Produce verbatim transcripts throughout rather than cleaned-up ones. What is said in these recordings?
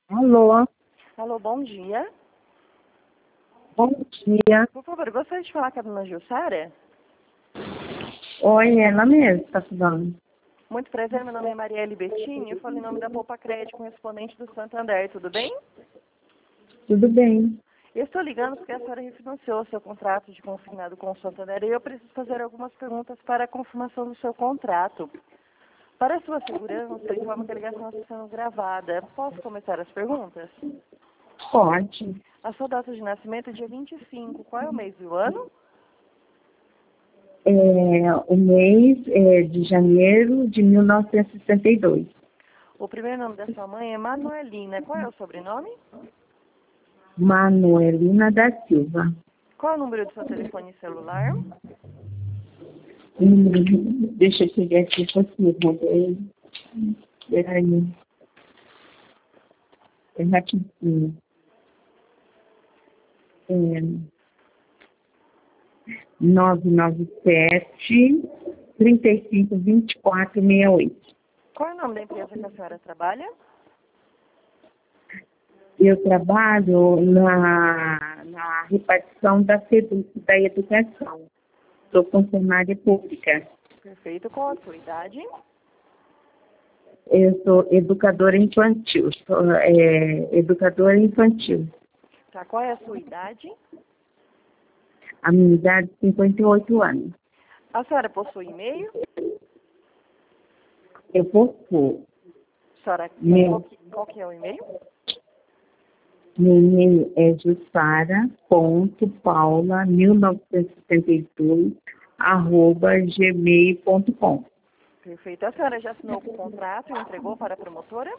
Alô, Alô, bom dia. bom dia. Por favor, gostaria de falar com a dona Jussara? Oi, ela mesma está falando. Muito prazer, meu nome é Marielle Bettini, eu falo em nome da Poupa Crédito, correspondente do Santander, tudo bem? Tudo bem? Eu estou ligando porque a senhora refinanciou seu contrato de consignado com o Santander e eu preciso fazer algumas perguntas para a confirmação do seu contrato. Para a sua segurança, informo que a ligação está sendo gravada. Posso começar as perguntas? Pode. A sua data de nascimento é dia vinte e cinco. Qual é o mês e o ano? É, o mês é de janeiro de mil novecentos e sessenta e dois. O primeiro nome da sua mãe é Manuelina. Qual é o sobrenome? Manuelina da Silva. Qual é o número do seu telefone celular? Hum, deixa eu pegar aqui possível. Peraí. É rapidinho. É, nove nove sete, três cinco, dois quatro seis oito. Qual é o nome da empresa que a senhora trabalha? Eu trabalho na, na repartição da SEDUC, da educação. Sou funcionária pública. Perfeito. Qual a sua idade? Eu sou educadora infantil. Sou é, educadora infantil. Tá. Qual é a sua idade? A minha idade é cinquenta e oito anos. A senhora possui e-mail? Eu possuo. A senhora, Meu, qual, que, qual que é o e-mail? meu e-mail é jussara ponto paula mil novecentos e setenta e dois arroba gmail ponto com. Perfeito. A senhora já assinou o contrato e entregou para a promotora?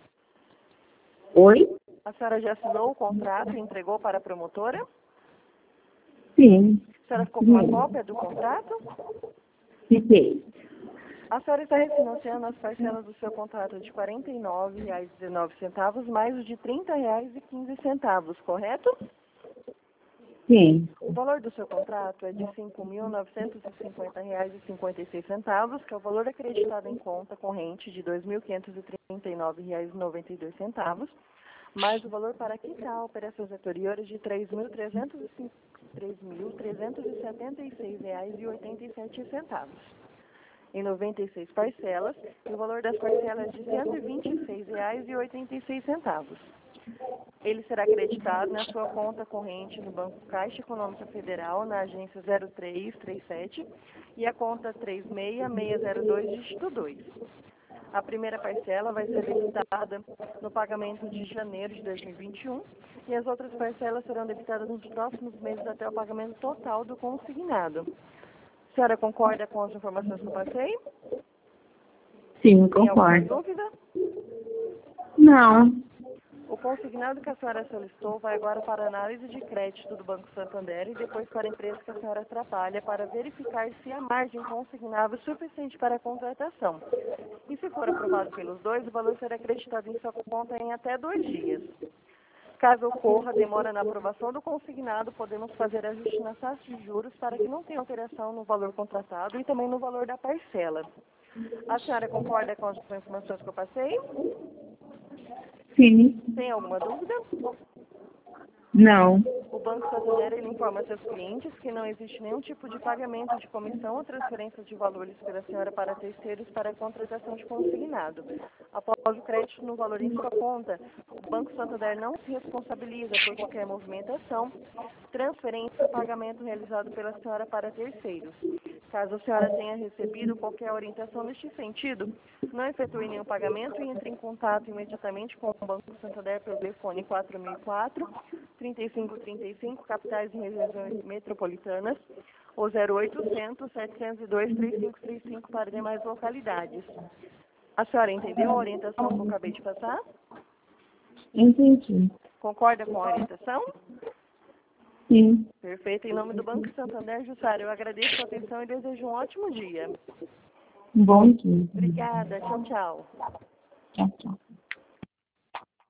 Oi? A senhora já assinou o contrato e entregou para a promotora? Sim. A senhora ficou com uma cópia do contrato? Fiquei. A senhora está refinanciando as parcelas do seu contrato de quarenta e nove reais e dezenove centavos mais o de trinta reais e quinze centavos, correto? Sim. O valor do seu contrato é de cinco mil novecentos e cinquenta reais e cinquenta e seis centavos, que é o valor acreditado em conta corrente de dois mil quinhentos e trinta e nove reais e noventa e dois centavos, mais o valor para quitar operações anteriores de três mil trezentos e setenta e seis reais e oitenta e sete centavos. Em noventa e seis parcelas, e o valor das parcelas é de cento e vinte e seis reais e oitenta e seis centavos. Ele será acreditado na sua conta corrente no Banco Caixa Econômica Federal, na agência zero três três sete, e a conta três seis seis zero dois, dígito dois. A primeira parcela vai ser debitada no pagamento de janeiro de dois mil e vinte e um, e as outras parcelas serão debitadas nos próximos meses até o pagamento total do consignado. A senhora concorda com as informações que eu passei? Sim, Tem alguma concordo. dúvida? Não. O consignado que a senhora solicitou vai agora para a análise de crédito do Banco Santander e depois para a empresa que a senhora trabalha para verificar se a margem consignável é suficiente para a contratação. E se for aprovado pelos dois, o valor será acreditado em sua conta em até dois dias. Caso ocorra demora na aprovação do consignado, podemos fazer ajuste na taxa de juros para que não tenha alteração no valor contratado e também no valor da parcela. A senhora concorda com as informações que eu passei? Sim. Tem alguma dúvida? Não. O Banco Santander ele informa seus clientes que não existe nenhum tipo de pagamento de comissão ou transferência de valores pela senhora para terceiros para a contratação de consignado. Após o crédito no valor em sua conta, o Banco Santander não se responsabiliza por qualquer movimentação, transferência ou pagamento realizado pela senhora para terceiros. Caso a senhora tenha recebido qualquer orientação neste sentido, não efetue nenhum pagamento e entre em contato imediatamente com o Banco Santander pelo telefone quatro mil e quatro, trinta e cinco trinta e cinco, capitais e regiões metropolitanas, ou zero oitocentos, setecentos e dois, trinta e cinco trinta e cinco para demais localidades. A senhora entendeu a orientação que eu acabei de passar? Entendi. Concorda com a orientação? Sim. Perfeito. Em nome do Banco Santander, Jussara, eu agradeço a sua atenção e desejo um ótimo dia. Bom dia. Obrigada. Tchau, tchau. Tchau, tchau.